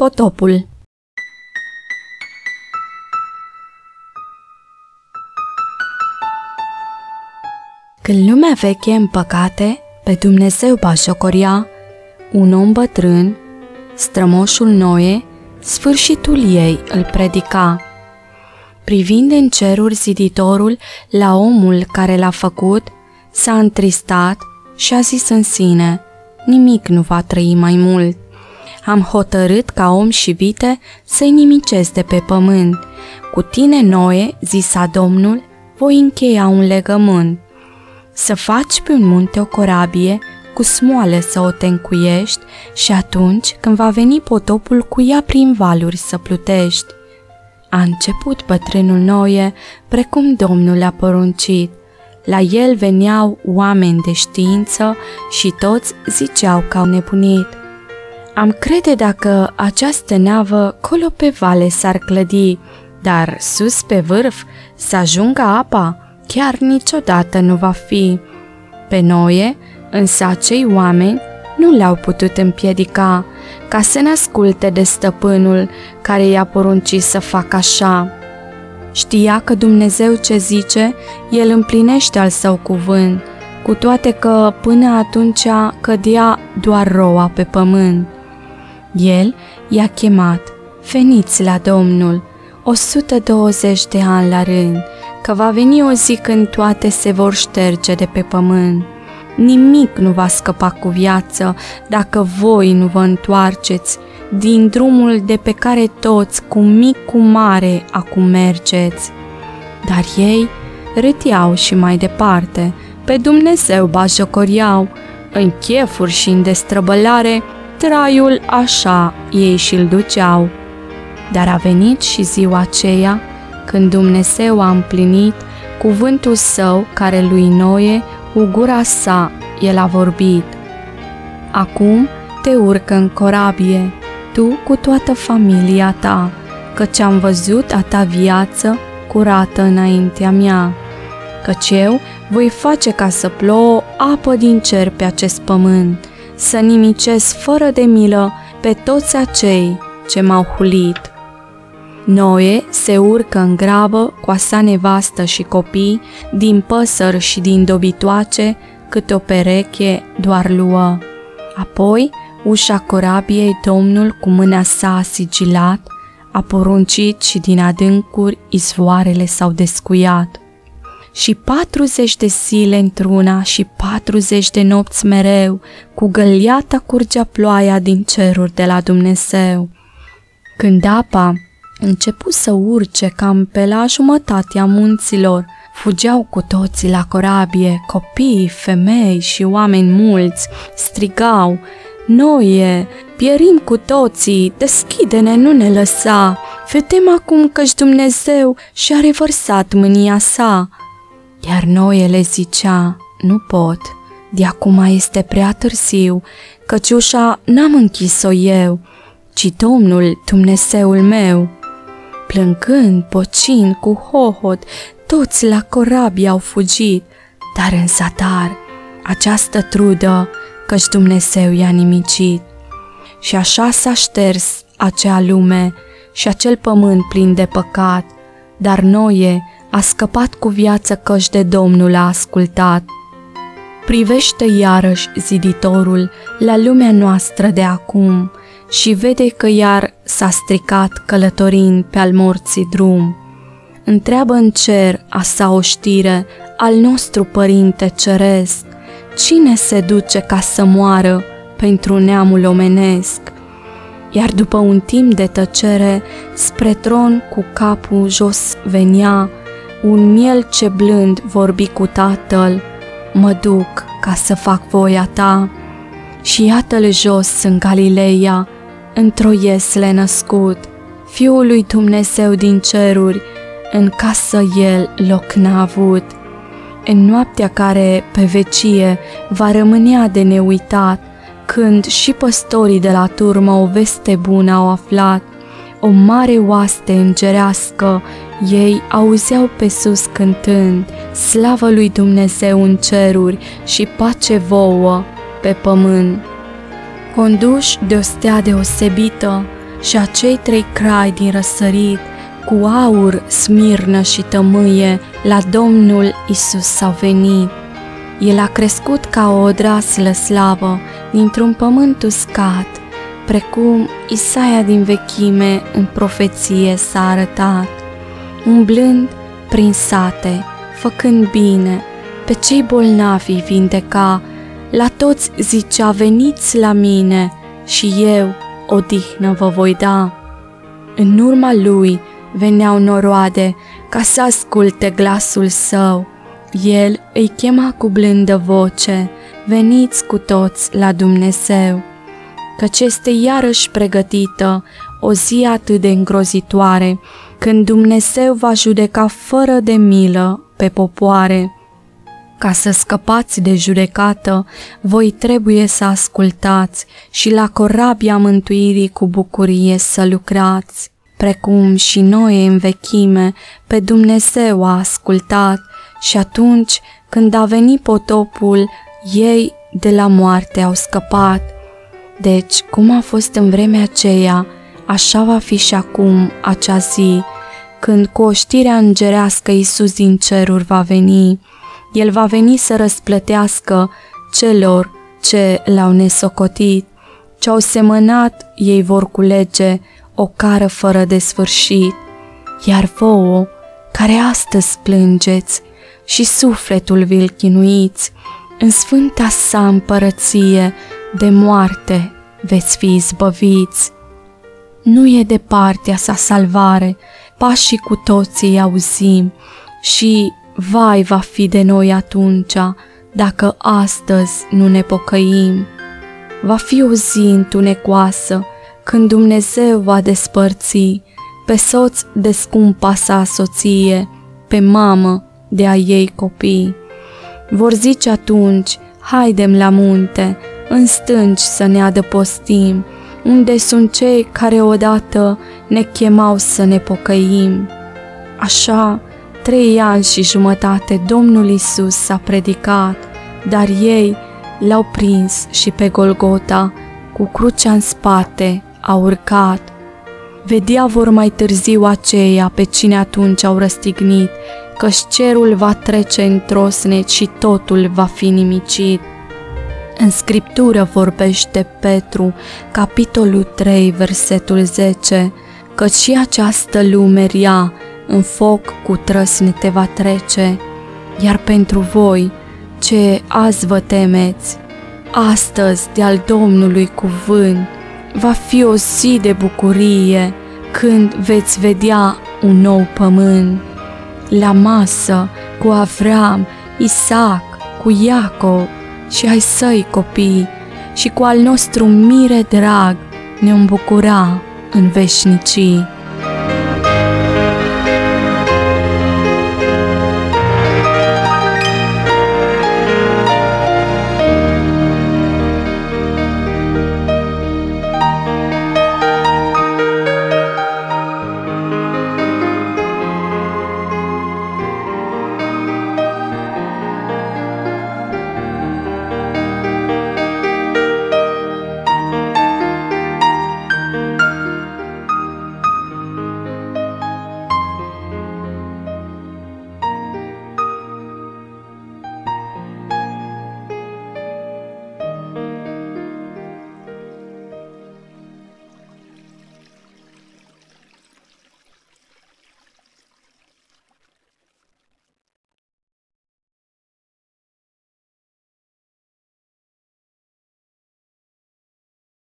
Potopul. Când lumea veche în păcate pe Dumnezeu batjocoria, un om bătrân, strămoșul Noe, sfârșitul ei îl predica. Privind în ceruri ziditorul la omul care l-a făcut, s-a întristat și a zis în sine: nimic nu va trăi mai mult. Am hotărât ca om și vite să-i nimicesc de pe pământ. Cu tine, Noe, zisa Domnul, voi încheia un legământ. Să faci pe un munte o corabie, cu smoale să o tencuiești și atunci când va veni potopul cu ea prin valuri să plutești. A început bătrânul Noe, precum Domnul le-a poruncit. La el veneau oameni de știință și toți ziceau că au nebunit. Am crede dacă această navă colo pe vale s-ar clădi, dar sus pe vârf să ajungă apa, chiar niciodată nu va fi. Pe Noe, însă acei oameni nu le-au putut împiedica ca să ne asculte de stăpânul care i-a poruncit să facă așa. Știa că Dumnezeu ce zice, el împlinește al său cuvânt, cu toate că până atunci cădea doar roa pe pământ. El i-a chemat: veniți la Domnul, 120 de ani la rând, că va veni o zi când toate se vor șterge de pe pământ. Nimic nu va scăpa cu viață dacă voi nu vă întoarceți din drumul de pe care toți, cu mic cu mare, acum mergeți. Dar ei râteau și mai departe, pe Dumnezeu batjocoriau, în chefuri și în destrăbălare, traiul așa ei și-l duceau. Dar a venit și ziua aceea când Dumnezeu a împlinit cuvântul său care lui Noe, cu gura sa, el a vorbit. Acum te urcă în corabie, tu cu toată familia ta, căci am văzut a ta viață curată înaintea mea, căci eu voi face ca să plouă apă din cer pe acest pământ, să nimicesc fără de milă pe toți acei ce m-au hulit. Noe se urcă în grabă cu a sa nevastă și copii, din păsări și din dobitoace, câte o pereche doar luă. Apoi, ușa corabiei Domnul cu mâna sa a sigilat, a poruncit și din adâncuri izvoarele s-au descuiat. Și 40 de zile într-una și 40 de nopți mereu, cu găliata curgea ploaia din ceruri de la Dumnezeu. Când apa începu să urce cam pe la jumătatea munților, fugeau cu toții la corabie, copii, femei și oameni mulți, strigau: Noe, pierim cu toții, deschide-ne, nu ne lăsa, vedem acum că-și Dumnezeu și-a revărsat mânia sa. Iar Noe le zicea: nu pot, de acum este prea târziu, căci ușa n-am închis-o eu, ci Domnul, Dumnezeul meu. Plângând, bocind, cu hohot, toți la corabie au fugit, dar în zadar această trudă, căci Dumnezeu i-a nimicit. Și așa s-a șters acea lume și acel pământ plin de păcat, dar Noe a scăpat cu viață, căci de Domnul a ascultat. Privește iarăși ziditorul la lumea noastră de acum și vede că iar s-a stricat călătorind pe al morții drum. Întreabă în cer a sa oștire al nostru Părinte Ceresc: cine se duce ca să moară pentru neamul omenesc? Iar după un timp de tăcere, spre tron cu capul jos venea un miel ce blând vorbi cu tatăl: mă duc ca să fac voia ta. Și iată-l jos în Galileea, într-o iesle născut, Fiul lui Dumnezeu din ceruri, în casă el loc n-a avut. În noaptea care pe vecie va rămânea de neuitat, când și păstorii de la turmă o veste bună au aflat, o mare oaste îngerească ei auzeau pe sus cântând: slavă lui Dumnezeu în ceruri și pace vouă pe pământ. Conduși de o stea deosebită, și acei 3 crai din răsărit, cu aur, smirnă și tămâie, la Domnul Isus s-au venit. El a crescut ca o odraslă slavă dintr-un pământ uscat, precum Isaia din vechime în profeție s-a arătat, umblând prin sate, făcând bine, pe cei bolnavi vindeca, la toți zicea: veniți la mine și eu odihnă vă voi da. În urma lui veneau noroade ca să asculte glasul său. El îi chema cu blândă voce: veniți cu toți la Dumnezeu, căci este iarăși pregătită o zi atât de îngrozitoare, când Dumnezeu va judeca fără de milă pe popoare. Ca să scăpați de judecată, voi trebuie să ascultați și la corabia mântuirii cu bucurie să lucrați. Precum și Noe în vechime pe Dumnezeu a ascultat și atunci când a venit potopul, ei de la moarte au scăpat. Deci, cum a fost în vremea aceea, așa va fi și acum acea zi, când cu oștirea îngerească Iisus din ceruri va veni. El va veni să răsplătească celor ce l-au nesocotit, ce-au semănat, ei vor culege o cară fără de sfârșit. Iar vouă, care astăzi plângeți și sufletul vi-l chinuiți, în sfânta sa împărăție de moarte veți fi izbăviți. Nu e departe a sa salvare, pașii cu toții auzim și vai va fi de noi atunci, dacă astăzi nu ne pocăim. Va fi o zi întunecoasă, când Dumnezeu va despărți pe soț de scumpa sa soție, pe mamă de a ei copii. Vor zice atunci: haidem la munte, în stânci să ne adăpostim, unde sunt cei care odată ne chemau să ne pocăim. Așa, 3 ani și jumătate Domnul Iisus s-a predicat, dar ei l-au prins și pe Golgota, cu crucea în spate, a urcat. Vedea vor mai târziu aceia pe cine atunci au răstignit, căci cerul va trece în trosnet și totul va fi nimicit. În Scriptură vorbește Petru, capitolul 3, versetul 10, căci și această lume rea în foc cu trăsnete va trece, iar pentru voi, ce azi vă temeți, astăzi de-al Domnului cuvânt, va fi o zi de bucurie, când veți vedea un nou pământ. La masă cu Avram, Isaac, cu Iacov și ai săi copii și cu al nostru mire drag ne-om bucura în veșnicii.